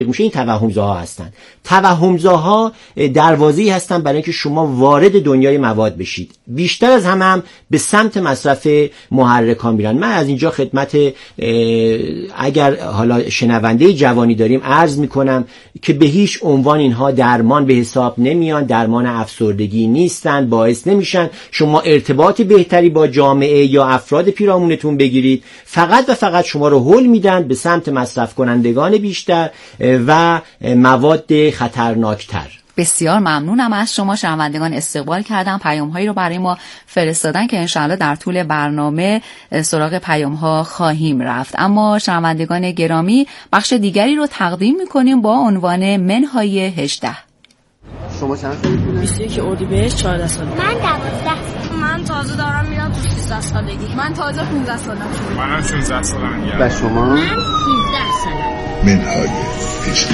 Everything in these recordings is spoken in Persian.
میشه این توهمزاها هستن. توهمزاها دروازه‌ای هستن برای اینکه شما وارد دنیای مواد بشید. بیشتر از هم به سمت مصرف محرک‌ها میرن. من از اینجا خدمت اگر حالا شنونده جوانی داریم عرض میکنم که به هیچ عنوان اینها درمان به حساب نمیان، درمان افسردگی نیستن، باعث نمیشن شما ارتباط بهتری با جامعه یا افراد پیرامونتون بگیرید. فقط و فقط شما رو هل میدن به سمت مصرف کنندگان بیشتر و مواد خطرناکتر. بسیار ممنونم از شما شنوندگان. استقبال کردم، پیام‌هایی رو برای ما فرستادن که انشاءالله در طول برنامه سراغ پیام‌ها خواهیم رفت. اما شنوندگان گرامی، بخش دیگری رو تقدیم می‌کنیم با عنوان منهای 18. شما چند سالتونه؟ 21 اردیبهشت 14 سالم. من 12 سالم. من تازه دارم میرم تو 13 سالگی. من تازه 15 سالم. منم 16 سالم. و شما؟ من 13 سالم. منهای 18.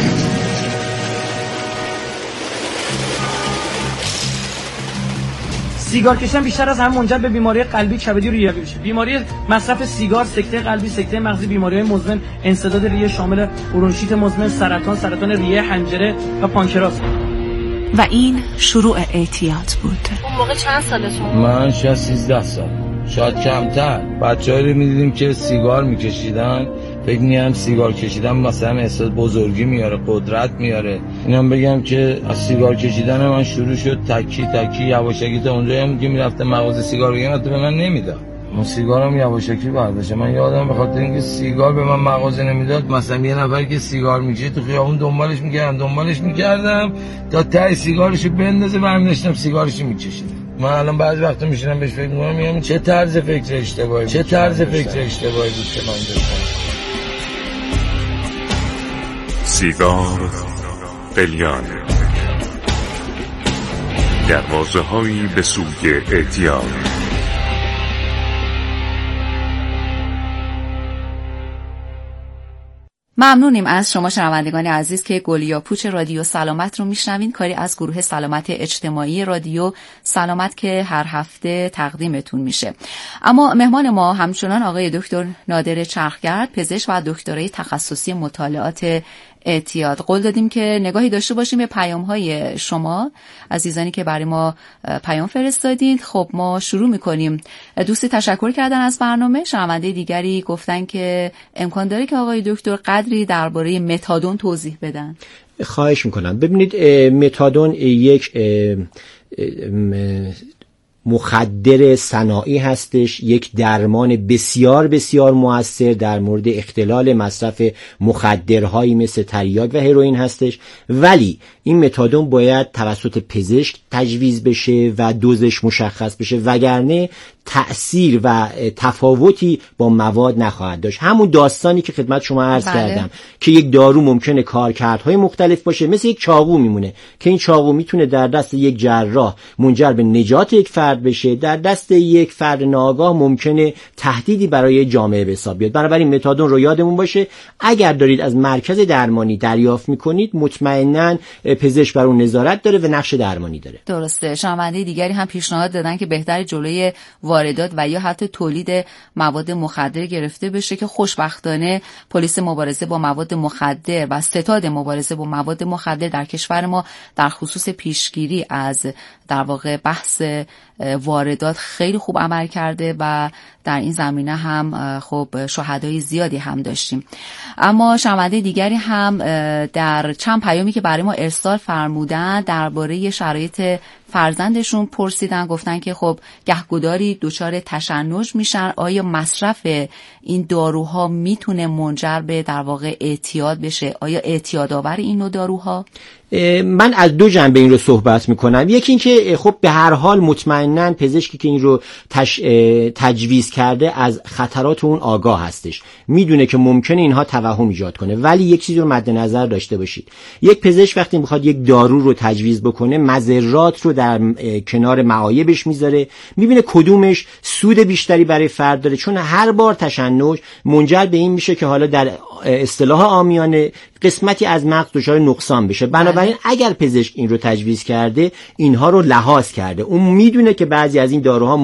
سیگار کشیدن بیشتر از همه منجر به بیماری قلبی، کبدی و ریوی میشه. بیماری مصرف سیگار، سکته قلبی، سکته مغزی، بیماری‌های مزمن، انسداد ریه شامل برونشیت مزمن، سرطان ریه، حنجره و پانکراس. و این شروع اعتیاد بود. اون موقع چند سالتون؟ من 13 سال، شاید کمتر. بچه‌ها رو می‌دیدیم که سیگار می‌کشیدن، فکر می‌کردم سیگار کشیدن مثلا احساس بزرگی میاره، قدرت میاره. اینم بگم که از سیگار کشیدن من شروع شد، تکی یواشکی تا اونجایی هم که میرفتم مغازه سیگار بگیرم تو به من نمیداد. من سیگارم یواشکی برداشتم. من یادم به خاطر اینکه سیگار به من مغازه نمیداد، مثلا یه نفر که سیگار میکشه تو خیابون دنبالش میکردم تا ته سیگارشو بندازه، برمی داشتم سیگارشو میکشیدم. من الان بعضی وقتا میشینم بهش فکر میکنم، میگم چه طرز فکر اشتباهی بود که من داشتم. سیگار قلیان، دروازه‌هایی به سوی اعتیاد. ممنونیم از شما شنوندگان عزیز که گلیا پوچ رادیو سلامت رو میشنوین، کاری از گروه سلامت اجتماعی رادیو سلامت که هر هفته تقدیمتون میشه. اما مهمان ما همچنان آقای دکتر نادر چرخگرد، پزشک و دکترای تخصصی مطالعات اعتیاد. قول دادیم که نگاهی داشته باشیم به پیام‌های شما عزیزانی که برای ما پیام فرستادید. خب ما شروع می‌کنیم. دوستی تشکر کردن از برنامه. شنونده دیگری گفتن که امکان داره که آقای دکتر قدری درباره متادون توضیح بدن. خواهش می‌کنم. ببینید متادون یک مخدر صناعی هستش، یک درمان بسیار بسیار مؤثر در مورد اختلال مصرف مخدرهایی مثل تریاک و هروئین هستش، ولی این متادون باید توسط پزشک تجویز بشه و دوزش مشخص بشه، وگرنه تأثیر و تفاوتی با مواد نخواهد داشت. همون داستانی که خدمت شما عرض کردم که یک دارو ممکنه کارکردهای مختلف باشه، مثل یک چاقو میمونه که این چاقو میتونه در دست یک جراح منجر به نجات یک فرد بشه، در دست یک فرد ناآگاه ممکنه تهدیدی برای جامعه به حساب بیاد. بنابراین متادون رو یادمون باشه، اگر دارید از مرکز درمانی دریافت میکنید مطمئناً پزشک بر اون نظارت داره و نقش درمانی داره. درسته. شنونده دیگری هم پیشنهاد دادن که بهتر جلوی واردات و یا حتی تولید مواد مخدر گرفته بشه که خوشبختانه پلیس مبارزه با مواد مخدر و ستاد مبارزه با مواد مخدر در کشور ما در خصوص پیشگیری از در واقع بحث واردات خیلی خوب عمل کرده و در این زمینه هم خب شهدای زیادی هم داشتیم. اما شنونده دیگری هم در چند پیامی که برای ما ارسال فرمودن درباره شرایط فرزندشون پرسیدن، گفتن که خب گهگداری دچار تشنج میشن، آیا مصرف این داروها میتونه منجر به در واقع اعتیاد بشه؟ آیا اعتیاد آور این نوع داروها؟ من از دو جنبه این رو صحبت میکنم. یکی این که خب به هر حال مطمئناً پزشکی که این رو تجویز کرده از خطرات اون آگاه هستش، میدونه که ممکنه اینها توهم ایجاد کنه، ولی یک چیزی رو مد نظر داشته باشید. یک پزشک وقتی میخواد یک دارو رو تجویز بکنه مضرات رو در کنار معایبش میذاره، میبینه کدومش سود بیشتری برای فرد داره، چون هر بار تشنج منجر به این میشه که حالا در اصطلاح عامیانه قسمتی از مغز دچار نقصان بشه. بنابراین اگر پزشک این رو تجویز کرده، اینها رو لحاظ کرده. اون میدونه که بعضی از این داروها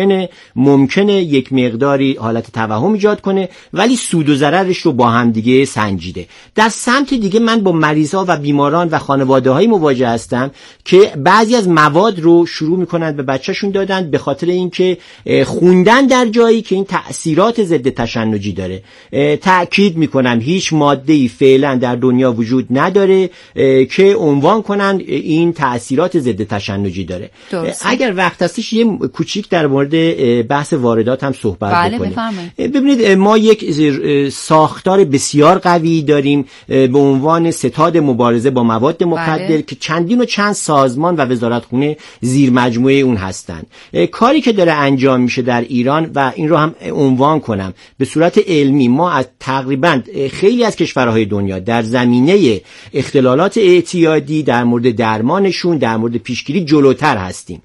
ممکنه یک مقداری حالت توهم ایجاد کنه، ولی سود و ضررش رو با هم دیگه سنجیده. در سمت دیگه من با مریضا و بیماران و خانواده‌های مواجه هستم که بعضی از مواد رو شروع میکنن به بچه‌شون دادن به خاطر اینکه خوندن در جایی که این تأثیرات ضد تشنجی داره. تأکید میکنم هیچ ماده‌ای فعلا در دنیا وجود نداره که عنوان کنن این تأثیرات ضد تشنجی داره. اگر وقت هستش یه کوچیک در مورد بحث واردات هم صحبت بکنیم. ببینید ما یک ساختار بسیار قوی داریم به عنوان ستاد مبارزه با مواد مخدر که چندین و چند سازمان و وزارتخونه زیر مجموعه اون هستن. کاری که داره انجام میشه در ایران و این رو هم عنوان کنم به صورت علمی، ما از تقریبا خیلی از کشورهای دنیا در زمینه اختلالات اعتیادی در مورد درمانشون، در مورد پیشگیری جلوتر هستیم.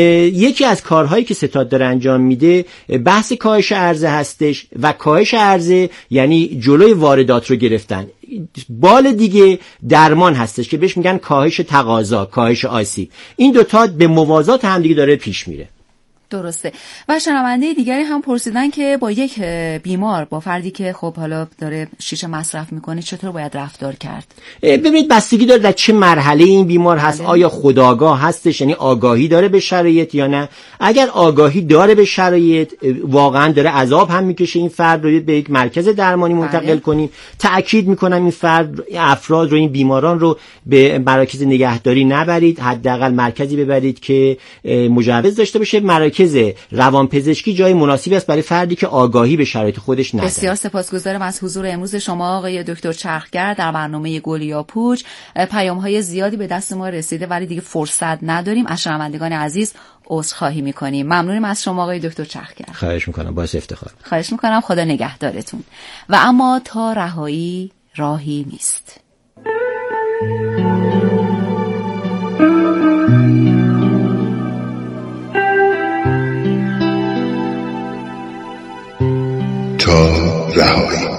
یکی از کارهایی که ستاد داره انجام میده بحث کاهش عرضه هستش و کاهش عرضه یعنی جلوی واردات رو گرفتن. بال دیگه درمان هستش که بهش میگن کاهش تقاضا، کاهش آسیب. این دوتا به موازات هم دیگه داره پیش میره. درسته. و شنونده دیگری هم پرسیدن که با یک بیمار، با فردی که خب حالا داره شیشه مصرف میکنه، چطور باید رفتار کرد؟ ببینید بستگی داره در چه مرحله این بیمار هست. آیا خودآگاه هستش، یعنی آگاهی داره به شرایط یا نه؟ اگر آگاهی داره به شرایط، واقعا داره عذاب هم میکشه، این فرد رو به یک مرکز درمانی منتقل کنیم. تأکید میکنم این افراد رو، این بیماران رو به مراکز نگهداری نبرید، حداقل مرکزی ببرید که مجوز داشته باشه. مراکز روانپزشکی جای مناسبی است برای فردی که آگاهی به شرایط خودش نداره. بسیار سپاسگزارم از حضور امروز شما آقای دکتر چرخگر در برنامه گل یا پوچ. پیام‌های زیادی به دست ما رسیده ولی دیگه فرصت نداریم. از شنوندگان عزیز عذرخواهی می‌کنیم. ممنونم از شما آقای دکتر چرخگر. خواهش می‌کنم، باعث افتخار. خواهش می‌کنم، خدا نگهدارتون. و اما تا رهایی راهی نیست. تا رهایی.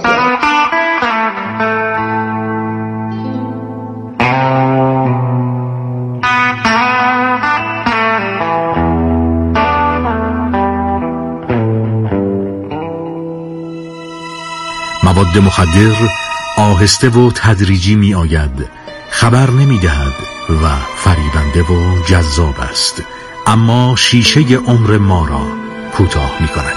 مواد مخدر آهسته و تدریجی می آید، خبر نمی دهد و فریبنده و جذاب است، اما شیشه عمر ما را کوتاه می کند.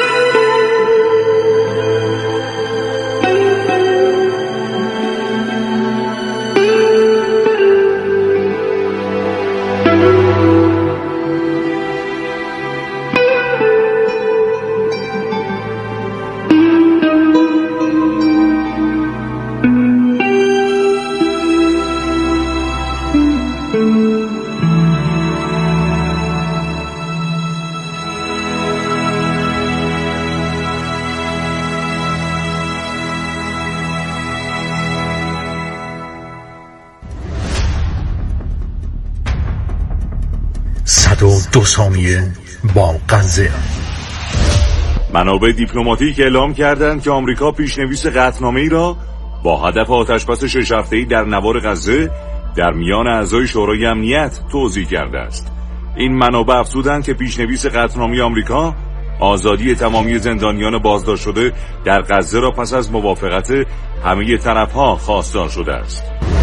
دو ثانیه با غزه. منابع دیپلماتیک اعلام کردند که آمریکا پیشنویس قطعنامه‌ای را با هدف آتشبس 6 هفته‌ای در نوار غزه در میان اعضای شورای امنیت توضیح کرده است. این منابع افزودند که پیشنویس قطعنامه آمریکا آزادی تمامی زندانیان بازداشت شده در غزه را پس از موافقت همه طرف‌ها خواستار شده است.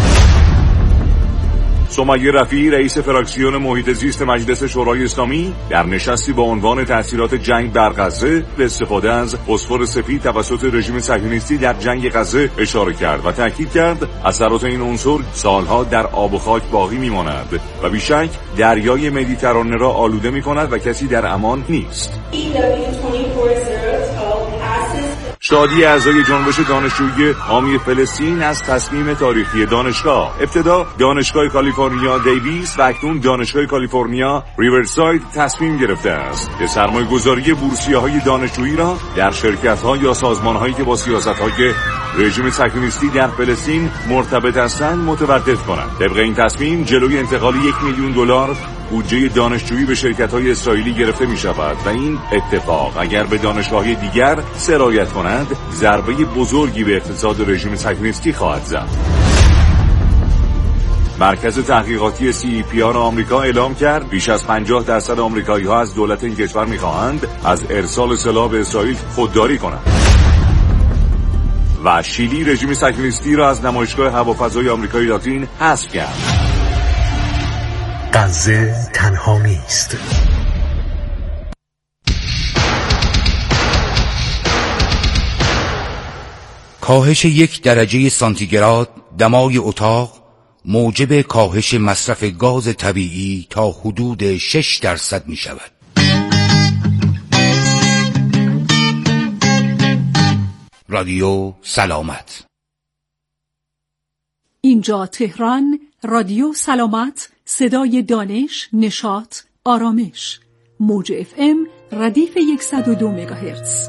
سمیه رفیعی رئیس فراکسیون محیط زیست مجلس شورای اسلامی در نشستی با عنوان تأثیرات جنگ در غزه به استفاده از فسفر سفید توسط رژیم صهیونیستی در جنگ غزه اشاره کرد و تاکید کرد اثرات این عنصر سالها در آب و خاک باقی میماند و بیشک دریای مدیترانه را آلوده میکند و کسی در امان نیست. شادی اعضای جنبش دانشجویی حامی فلسطین از تصمیم تاریخی دانشگاه. ابتدا دانشگاه کالیفرنیا دیویس و اکنون دانشگاه کالیفرنیا ریورساید تصمیم گرفته است که سرمایه‌گذاری بورسیه‌های دانشجویی را در شرکت‌ها یا سازمان‌هایی که با سیاست‌های رژیم صهیونیستی در فلسطین مرتبط هستند متوقف کند. طبق این تصمیم جلوی انتقال $1,000,000 بودجه دانشجویی به شرکت‌های اسرائیلی گرفته می‌شود و این اتفاق اگر به دانشگاه‌های دیگر سرایت کند ضربه بزرگی به اقتصاد رژیم صهیونیستی خواهد زد. مرکز تحقیقاتی CEPR آمریکا اعلام کرد بیش از 50% آمریکایی‌ها از دولت این کشور می‌خواهند از ارسال سلاح به اسرائیل خودداری کنند. و شیلی رژیم صهیونیستی را از نمایشگاه هوافضای آمریکای لاتین حذف کرد. غزه تنها نیست. کاهش 1 درجه سانتیگراد دمای اتاق موجب کاهش مصرف گاز طبیعی تا حدود 6% می شود. رادیو سلامت. اینجا تهران، رادیو سلامت، صدای دانش، نشاط، آرامش. موج FM ردیف 102 مگاهرتز.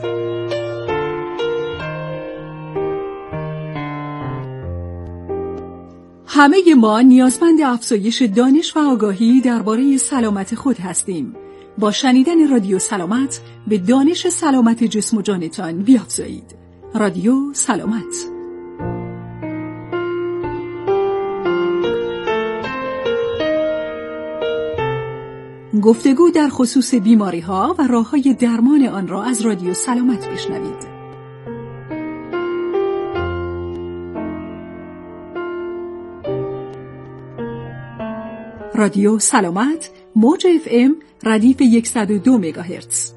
همه ما نیازمند افزایش دانش و آگاهی درباره سلامت خود هستیم. با شنیدن رادیو سلامت به دانش سلامت جسم و جانتان بیافزایید. رادیو سلامت. گفتگو در خصوص بیماری‌ها و راه‌های درمان آن را از رادیو سلامت بشنوید. رادیو سلامت، موج FM ردیف 102 مگاهرتز.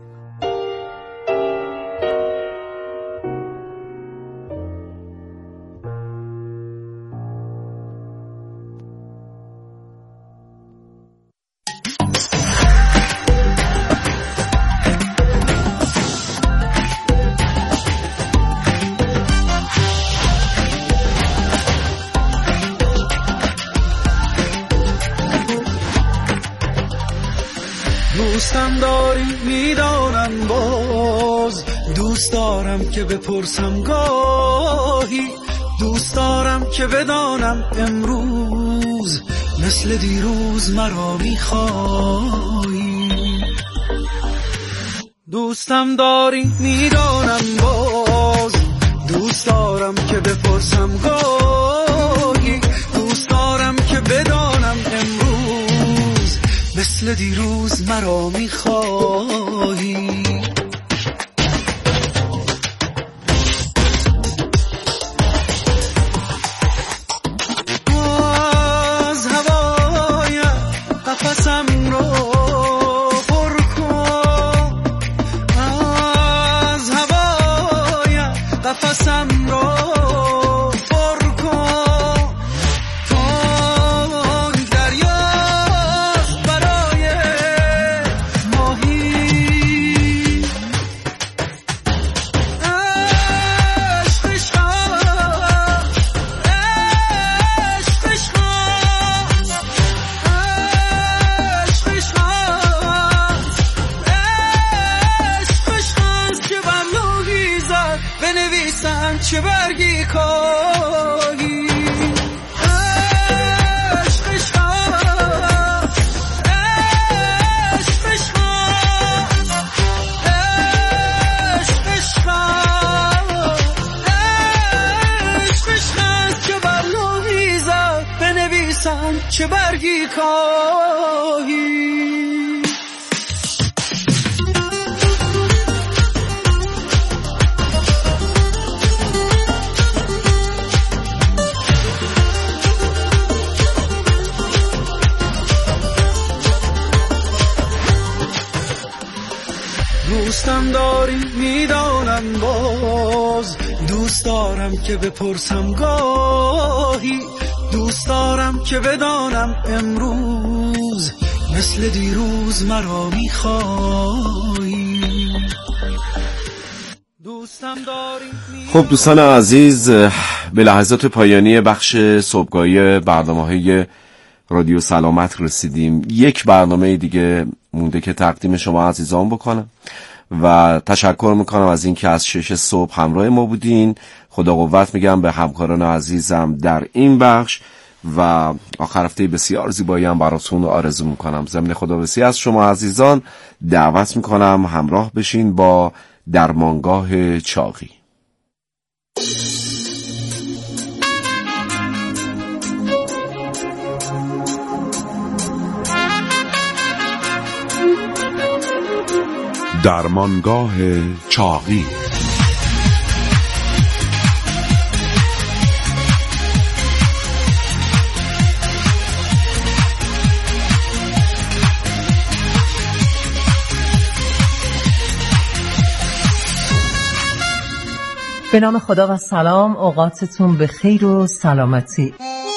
دوستم داری میدانم باز، دوست دارم که بپرسم گاهی، دوست دارم که بدانم امروز مثل دیروز مرا میخوایی. دوستم داری میدانم باز، دوست دارم که بپرسم گاهی، دوست دارم که بدانم امروز مثل دیروز مرا میخوایی. از هوای قفسم رو پر کن، از هوای قفسم رو پر کن، تون دریاست برای ماهی. عشق عشق بنویسن چه برگی کاهی. عشق عشق عشق عشق عشق عشق که بر لوحی زد بنویسن چه برگی کاهی. دوستم داری میدانم باز، دوست دارم که بپرسم گاهی، دوست دارم که بدانم امروز مثل دیروز مرا میخوایی. خب دوستان عزیز، به لحظات پایانی بخش صبحگاهی برنامه‌های رادیو سلامت رسیدیم. یک برنامه دیگه مونده که تقدیم شما عزیزان بکنم و تشکر میکنم از اینکه از 6 صبح همراه ما بودین. خدا قوت میگم به همکاران عزیزم در این بخش و آخر هفته بسیار زیبایی هم براتون آرزو میکنم. ضمن خداحافظی از شما عزیزان دعوت میکنم همراه بشین با درمانگاه چاقی. درمانگاه چاقی. به نام خدا و سلام، اوقاتتون به خیر و سلامتی.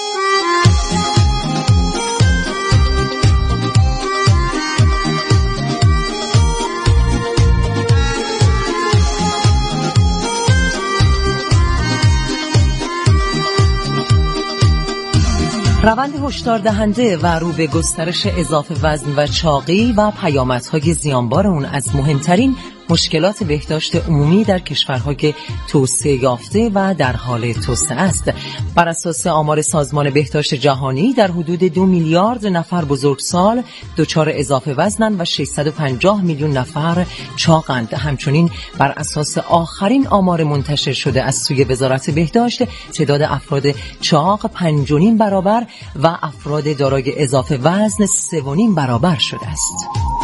روند هشدار دهنده و رو به گسترش اضافه وزن و چاقی و پیامدهای زیانبار اون از مهمترین مشکلات بهداشت عمومی در کشورهای توسعه یافته و در حال توسعه است. بر اساس آمار سازمان بهداشت جهانی در حدود 2 میلیارد نفر بزرگسال دچار اضافه وزنند و 650 میلیون نفر چاقند. همچنین بر اساس آخرین آمار منتشر شده از سوی وزارت بهداشت تعداد افراد چاق 5.5 برابر و افراد دارای اضافه وزن 3.5 برابر شده است.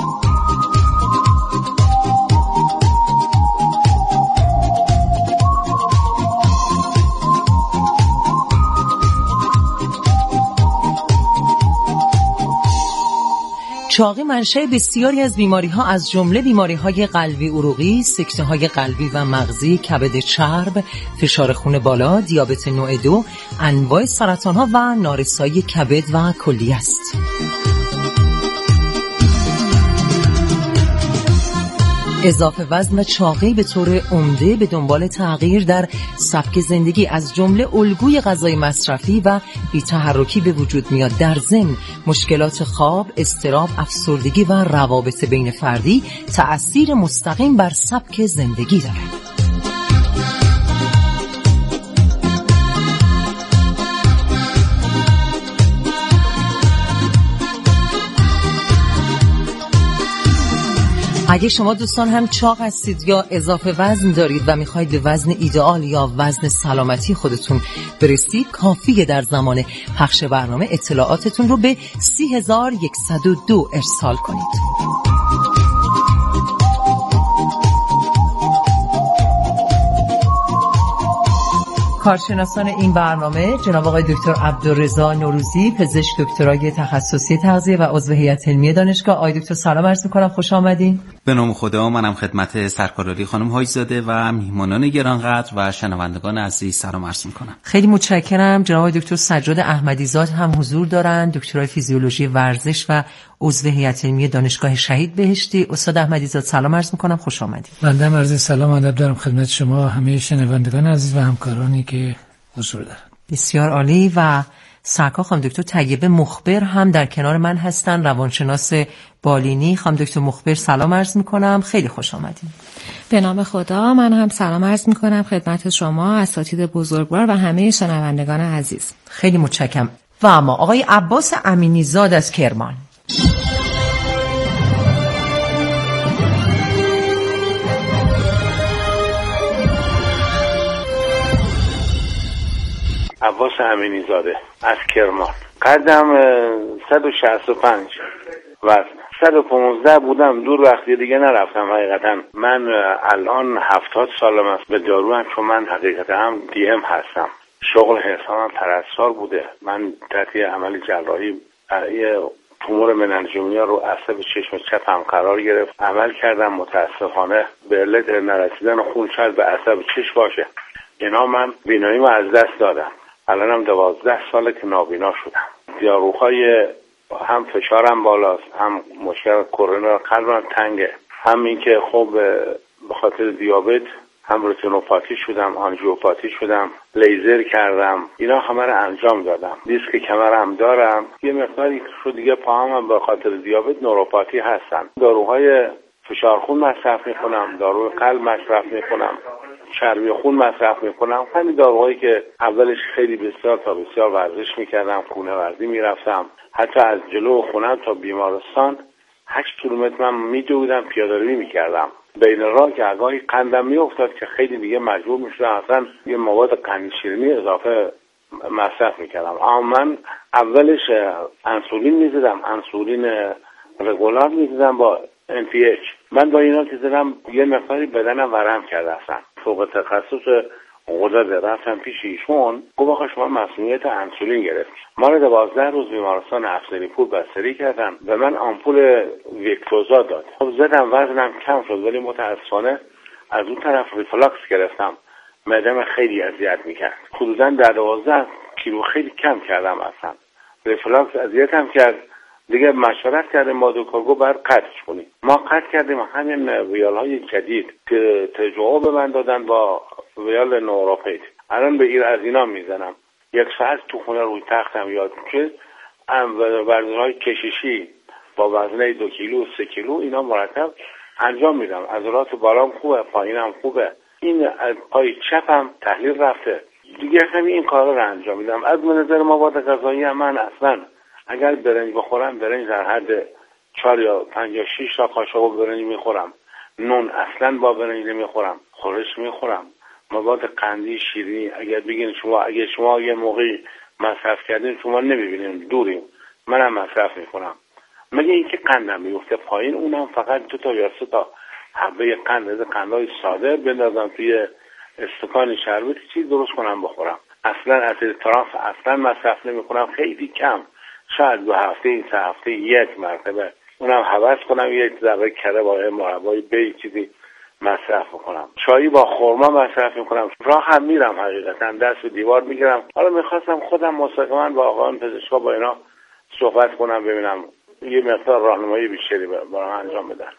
چاقی منشأ بسیاری از بیماری‌ها از جمله بیماری‌های قلبی عروقی، سکته‌های قلبی و مغزی، کبد چرب، فشار خون بالا، دیابت نوع 2، انواع سرطان‌ها و نارسایی کبد و کلیه است. اضافه وزن و چاقی به طور عمده به دنبال تغییر در سبک زندگی از جمله الگوی غذای مصرفی و بی‌تحرکی به وجود میاد. در ضمن مشکلات خواب، اضطراب، افسردگی و روابط بین فردی تأثیر مستقیم بر سبک زندگی دارد. اگه شما دوستان هم چاق هستید یا اضافه وزن دارید و میخواید به وزن ایدئال یا وزن سلامتی خودتون برسید، کافیه در زمان پخش برنامه اطلاعاتتون رو به 30102 ارسال کنید. کارشناسان این برنامه جناب آقای دکتر عبدالرضا نوروزی، پزشک دکترای تخصصی تغذیه و عضو هیئت علمی دانشگاه. آقای دکتر سلام عرض می‌کنم، خوش آمدین. به نام خدا، منم خدمت سرکارعالی خانم حاج‌زاده و میهمانان گرانقدر و شنوندگان عزیز سلام عرض می‌کنم. خیلی متشکرم. جناب آقای دکتر سجاد احمدی‌زاد هم حضور دارن، دکترای فیزیولوژی ورزش و عضو هیئت علمی دانشگاه شهید بهشتی. استاد احمدی‌زاد سلام عرض می‌کنم، خوش آمدید. بنده هم عرض سلام و ادب دارم خدمت شما همه شنوندگان عزیز و همکارانی که حضور دارن. بسیار عالی. و سرکار خانم دکتر طیبه مخبر هم در کنار من هستن، روانشناس بالینی. خانم دکتر مخبر سلام عرض میکنم، خیلی خوش آمدید. به نام خدا، من هم سلام عرض میکنم خدمت شما اساتید بزرگوار و همه شنوندگان عزیز. خیلی متشکرم. و اما آقای عباس امینی زاد از کرمان. عباس امینی زاده از کرمان. قدم 165 وزن 115 بودم. دور وقتی دیگه نرفتم حقیقتا. من الان 70 سالم است. به دارو هم، چون من حقیقتا هم DM هستم. شغل حسابم پرستار بوده. من تحت عمل جراحی یه تومور مننژومیا رو عصب چشم چپم قرار گرفت. عمل کردم، متاسفانه به علت نرسیدن خون شاید به عصب چشم باشه. اینا من بیناییمو از دست دادم. الانم 12 ساله که نابینا شدم. داروهای هم فشارم بالاست، هم مشکل کرونا، قلبم تنگه، هم این که خب به خاطر دیابت هم رتینوپاتی شدم، آنژیوپاتی شدم، لیزر کردم. اینا همه رو انجام دادم. دیسک کمرم دارم. یه مقداری شو دیگه پاهمم به خاطر دیابت نوروپاتی هستن. داروهای فشار خون مصرف میکنم، داروی قلب مصرف میکنم. چربی خون مصرف میکنم. همین داروهایی که اولش خیلی بسیار تا بسیار ورزش میکردم، خونه ورزی میرفتم، حتی از جلو خونم تا بیمارستان 8 کیلومتر من میدویدم، پیاده‌روی میکردم. بین راه که اگاهی قندم میافتاد که خیلی دیگه مجبور میشدم اصلا یه مواد قند شیرینی اضافه مصرف میکردم. اما من اولش انسولین میزدم، انسولین رگولار میزدم با NPH. من با اینا که زدم یه مقداری بدنم ورم کرده، اصلا فوق تخصص غدد رفتم پیش ایشون، گفت آقا شما مسئولیت انسولین گرفت. ما رو 12 روز بیمارستان افسریپور بستری کردن، به من آمپول ویکتوزا داد. خب زدم، وزنم کم شد، ولی متاسفانه از اون طرف ریفلاکس گرفتم، معده‌م خیلی اذیت میکرد. حدوداً 12 کیلو خیلی کم کردم، اصلا ریفلاکس اذیتم کرد. دیگه مشورت کردیم با دکتر، گفت باید قطعش کنیم. ما قطع کردیم. همین ویال‌های جدید که تجربه به من دادن با ویال نوروپید، الان به ایر از اینا میزنم. 1 ساعت تو خونه روی تختم یاد که ورزش‌های کششی با وزنه 2 کیلو 3 کیلو اینا مرتب انجام میدم. عضلات بالام خوبه، پایینم خوبه. این پای چپم تحلیل رفته. دیگه همین این کارا رو انجام میدم. از نظر مواد غذایی من اصلا اگر برنج بخورم، برنج در حد 4 یا 5 یا 6 تا قاشق برنج میخورم. نون اصلا با برنج نمیخورم، خورش میخورم. مواد قندی شیرینی اگر بگین شما یه موقعی مصرف کردین شما نمیبینین، دوریم، منم مصرف میکنم. مگه اینکه قندم میفته پایین، اونم فقط 2 تا یا 3 تا حبه قند از قندهای ساده بندازم توی استکان شربتی چیز درست کنم بخورم. اصلا اسید ترانس اصلا مصرف نمیکنم، خیلی کم، شاید 2 هفته این 3 هفته 1 مرتبه، اونم حوض کنم 1 ذره کره با مربای بی چیزی مصرف میکنم. چایی با خرما مصرف میکنم. راه هم میرم، حقیقتا دست به دیوار میگیرم. حالا میخواستم خودم مستقیما با آقایان پزشکا با اینا صحبت کنم، ببینم یه مقدار راهنمایی بیشتری برام انجام بدن.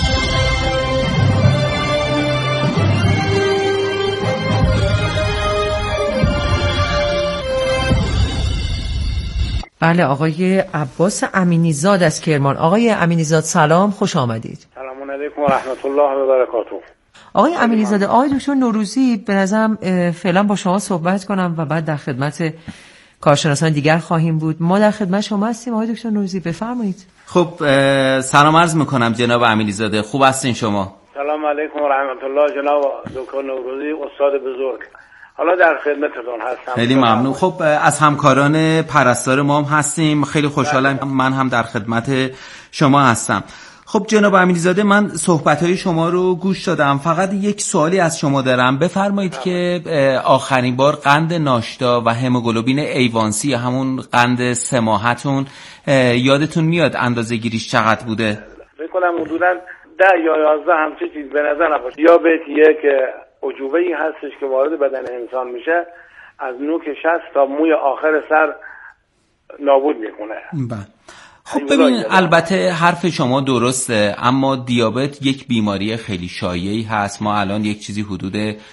بله، آقای عباس امینیزاد از کرمان. آقای امینیزاد سلام، خوش آمدید. سلام علیکم و رحمت الله و برکاته. آقای امینیزاده، آقای دکتر نوروزی به نظرم فعلا با شما صحبت کنم و بعد در خدمت کارشناسان دیگر خواهیم بود. ما در خدمت شما هستیم آقای دکتر نوروزی، بفرمایید. خب سلام عرض میکنم جناب امینیزاده، خوب هستین شما؟ سلام علیکم و رحمت الله جناب دکتر نوروزی استاد بزرگ. حالا در خدمتتون هستم. خیلی ممنون. خب از همکاران پرستار ما هم هستیم، خیلی خوشحالم. من هم در خدمت شما هستم. خب جناب امیریزاده، من صحبت‌های شما رو گوش دادم، فقط یک سوالی از شما دارم. بفرمایید که آخرین بار قند ناشتا و هموگلوبین ایوانسی، همون قند 3 ماهتون، یادتون میاد اندازه گیریش چقدر بوده؟ فکر کنم حدوداً 10 یا 11 همچین چیز به نظر نمیاد. دیابت یک عجوبه‌ای هستش که وارد بدن انسان میشه، از نوک شست تا موی آخر سر نابود میکنه. بله. خب ببین، البته حرف شما درسته، اما دیابت یک بیماری خیلی شایعی هست. ما الان یک چیزی حدود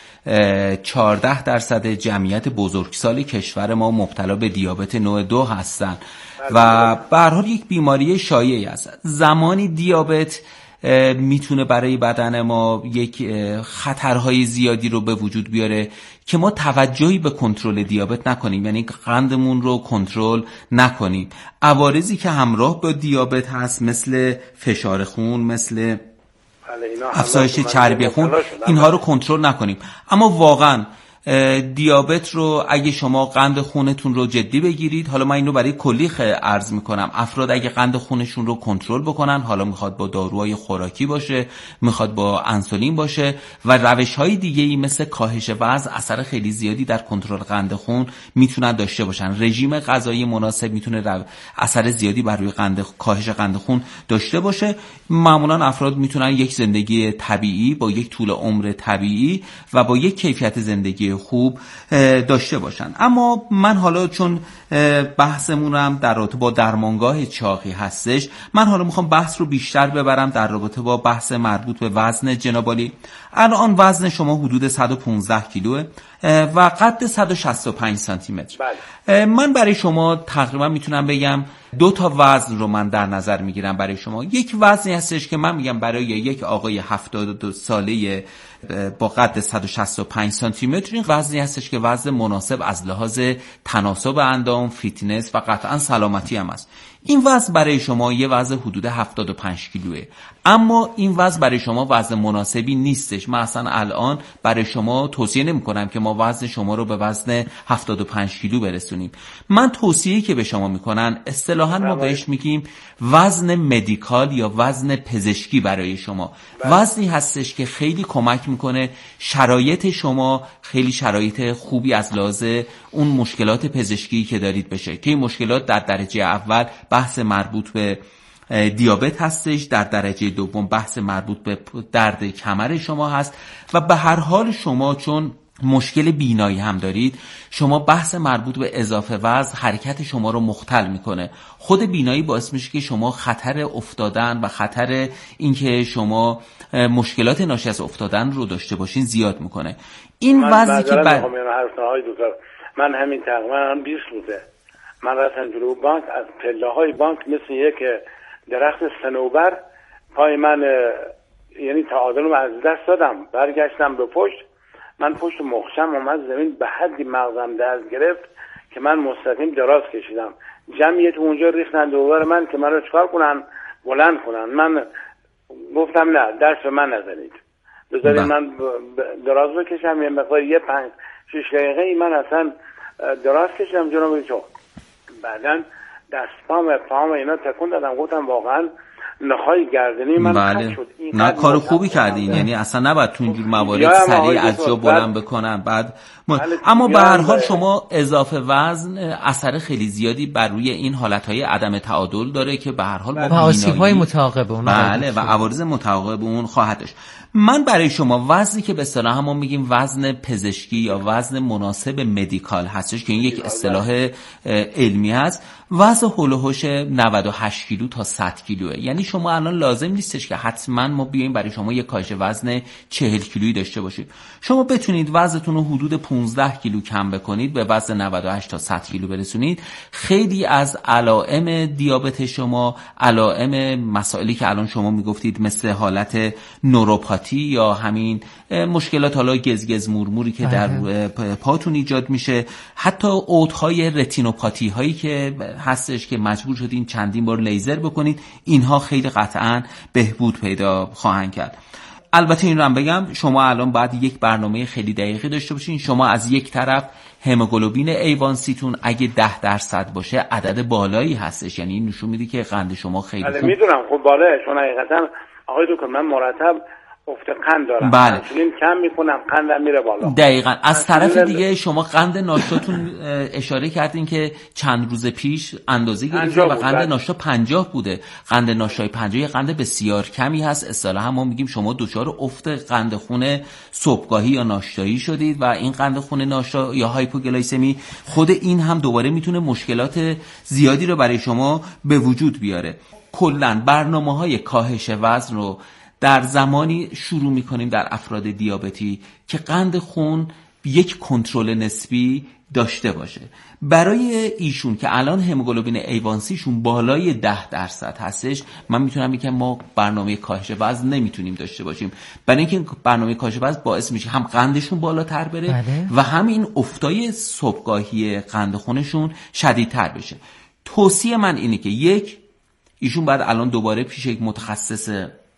14% جمعیت بزرگسال کشور ما مبتلا به دیابت نوع 2 هستن و به هر حال یک بیماری شایعی است. زمانی دیابت میتونه برای بدن ما یک خطرهای زیادی رو به وجود بیاره که ما توجهی به کنترل دیابت نکنیم، یعنی قندمون رو کنترل نکنیم. عوارضی که همراه با دیابت هست مثل فشار خون، مثل افزایش چربی خون، اینها رو کنترل نکنیم. اما واقعا دیابت رو اگه شما قند خونتون رو جدی بگیرید، حالا من اینو برای کلی عرض میکنم، افراد اگه قند خونشون رو کنترل بکنن، حالا میخواد با داروهای خوراکی باشه، میخواد با انسولین باشه و روش‌های دیگه‌ای مثل کاهش وزن، اثر خیلی زیادی در کنترل قند خون میتونن داشته باشن. رژیم غذایی مناسب میتونه اثر زیادی بر روی کاهش قند خون داشته باشه. معمولا افراد میتونن یک زندگی طبیعی با یک طول عمر طبیعی و با یک کیفیت زندگی خوب داشته باشن. اما من حالا چون بحثمونم در رابطه با درمانگاه چاقی هستش، من حالا میخوام بحث رو بیشتر ببرم در رابطه با بحث مربوط به وزن جناب عالی. الان وزن شما حدود 115 کیلوه و قد 165 سانتی متر. من برای شما تقریبا میتونم بگم 2 تا وزن رو من در نظر میگیرم برای شما. یک وزنی هستش که من میگم برای یک آقای 72 ساله با قد 165 سانتی متر. این وزنی هستش که وزن مناسب از لحاظ تناسب اندام، فیتنس و قطعا سلامتی هم است. این وزن برای شما یه وزن حدود 75 کیلوه، اما این وزن برای شما وزن مناسبی نیستش. من اصلا الان برای شما توصیه نمی کنم که ما وزن شما رو به وزن 75 کیلو برسونیم. من توصیه‌ای که به شما میکنن اصطلاحاً ما بهش میگیم وزن مدیکال یا وزن پزشکی برای شما. وزنی هستش که خیلی کمک میکنه شرایط شما خیلی شرایط خوبی از لحاظ اون مشکلات پزشکی که دارید بشه، که این مشکلات در درجه اول بحث مربوط به دیابت هستش، در درجه دوم بحث مربوط به درد کمر شما هست و به هر حال شما چون مشکل بینایی هم دارید، شما بحث مربوط به اضافه وزن حرکت شما رو مختل میکنه. خود بینایی باعث میشه که شما خطر افتادن و خطر اینکه شما مشکلات ناشی از افتادن رو داشته باشین زیاد میکنه. این وزنی که من همین تقریبا 20 روزه من رفتم جلو بانک، از پله‌های بانک مثل یک درخت صنوبر پای من یعنی تعادلم از دست دادم، برگشتم به پشت، من پشت مخشم اومد زمین، به حدی مغزم درد گرفت که من مستقیم دراز کشیدم. جمعیت اونجا ریختن دور من که من رو چکار کنن، بلند کنن. من گفتم نه، دست به من نزنید، بذارید من دراز بکشم. یه مقدار 5-6 دقیقه من اصلا دراز کشیدم جناب تو. بعدن پام اینا تکون دادم، گفتم واقعا نخای گردنی من بله. شد. نه کار خوبی کردین، یعنی اصلا نباید تو اینجور موارد سریع از جا بلند بکنن. بعد اما به هر حال شما اضافه وزن اثر خیلی زیادی بر روی این حالتهای عدم تعادل داره که به هر حال با آسیب‌های متعاقب اون بله و عوارض متعاقب اون خواهد داشت. من برای شما وزنی که به اصطلاح ما میگیم وزن پزشکی یا وزن مناسب مدیکال هستش که این یک اصطلاح علمی هست، وزن هول و هوش 98 کیلو تا 100 کیلوه. یعنی شما الان لازم نیستش که حتما ما بیایم برای شما یک کاهش وزن 40 کیلویی داشته باشید. شما بتونید وزنتون رو حدود 15 کیلو کم بکنید، به وزن 98 تا 100 کیلو برسونید. خیلی از علائم دیابت شما، علائم مسائلی که الان شما میگفتید مثل حالت نوروپاتی یا همین مشکلات حالا گزگز مورموری که در پاتون ایجاد میشه، حتی عودهای رتینوپاتی هایی که هستش که مجبور شدین چندین بار لیزر بکنید، اینها خیلی قطعاً بهبود پیدا خواهند کرد. البته این رو هم بگم شما الان باید یک برنامه خیلی دقیقی داشته باشین. شما از یک طرف هموگلوبین A1C تون اگه 10% باشه عدد بالایی هستش، یعنی این نشون میده که قند شما خیلی خوب. میدونم خب بالاه، چون حقیقتا آقای دکتر من مرتب افت قند دارم، بله. انسولین کم میکنم قندم میره بالا. دقیقاً. از طرف دیگه شما قند ناشتاتون اشاره کردین که چند روز پیش اندازه گرفتین و قند ناشتا 50 بوده. قند ناشتای 50 قند بسیار کمی هست. اصطلاحاً ما میگیم شما دچار افت قند خون صبحگاهی یا ناشتایی شدید و این قند خون ناشتا یا هایپوگلایسمی خود این هم دوباره میتونه مشکلات زیادی رو برای شما به وجود بیاره. کلاً برنامه‌های کاهش وزن رو در زمانی شروع میکنیم در افراد دیابتی که قند خون یک کنترل نسبی داشته باشه. برای ایشون که الان هموگلوبین A1C شون بالای 10% هستش، من میتونم بگم ما برنامه کاهش وزن نمیتونیم داشته باشیم، برای اینکه برنامه کاهش وزن باعث میشه هم قندشون بالاتر بره و هم این افتای صبحگاهی قند خونشون شدیدتر بشه. توصیه من اینه که یک، ایشون بعد الان دوباره پیش یک متخصص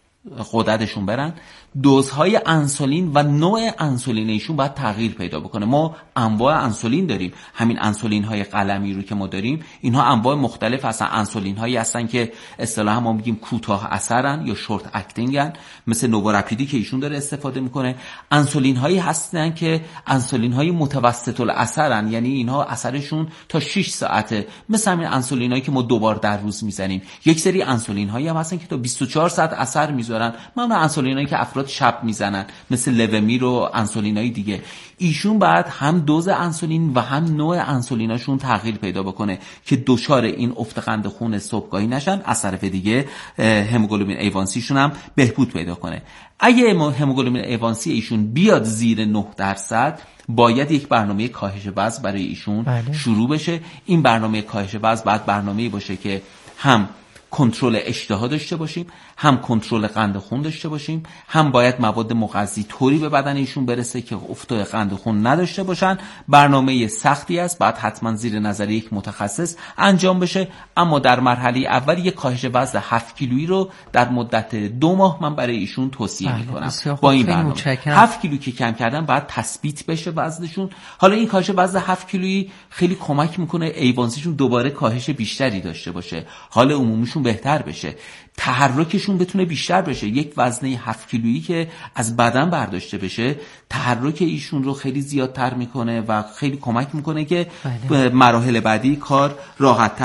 غددشون برن، دوزهای انسولین و نوع انسولین ایشون باید تغییر پیدا بکنه. ما انواع انسولین داریم، همین انسولین های قلمی رو که ما داریم اینها انواع مختلف هستن. انسولین هایی هستن که اصطلاحا ما میگیم کوتاه اثرن یا شورت اکتینگن، مثل نووراپیدی که ایشون داره استفاده میکنه. انسولین هایی هستن که انسولین های متوسط الاثرن، یعنی اینها اثرشون تا 6 ساعته، مثل همین انسولین هایی که ما 2 بار در روز میزنیم. یک سری انسولین هایی هم هستن که تا 24 ساعت اثر میذارن، معمولا انسولین هایی که افراد شب میزنن مثل لومیر و انسولینای دیگه. ایشون بعد هم دوز انسولین و هم نوع انسولیناشون تغییر پیدا بکنه که دچار این افت قند خون صبحگاهی نشن. از طرف دیگه هموگلوبین A1C شون هم بهبود پیدا کنه. اگه هموگلوبین A1C ایشون بیاد زیر 9%، باید یک برنامه کاهش وزن برای ایشون شروع بشه. این برنامه کاهش وزن باید برنامه‌ای باشه که هم کنترل اشتها داشته باشیم، هم کنترل قند خون داشته باشیم، هم باید مواد مغذی طوری به بدن ایشون برسه که افت قند خون نداشته باشن. برنامه سختی است، بعد حتما زیر نظر یک متخصص انجام بشه، اما در مرحله اول یک کاهش وزن 7 کیلویی رو در مدت 2 ماه من برای ایشون توصیه میکنم. با این برنامه 7 کیلو که کم کردن بعد تثبیت بشه وزنشون. حالا این کاهش وزن 7 کیلویی خیلی کمک میکنه ایوانسیشون دوباره کاهش بیشتری داشته باشه، حال عمومیشون بهتر بشه، تحرکشون بتونه بیشتر بشه. یک وزنه 7 کیلویی که از بدن برداشته بشه تحرک ایشون رو خیلی زیادتر میکنه و خیلی کمک میکنه که مراحل بعدی کار راحت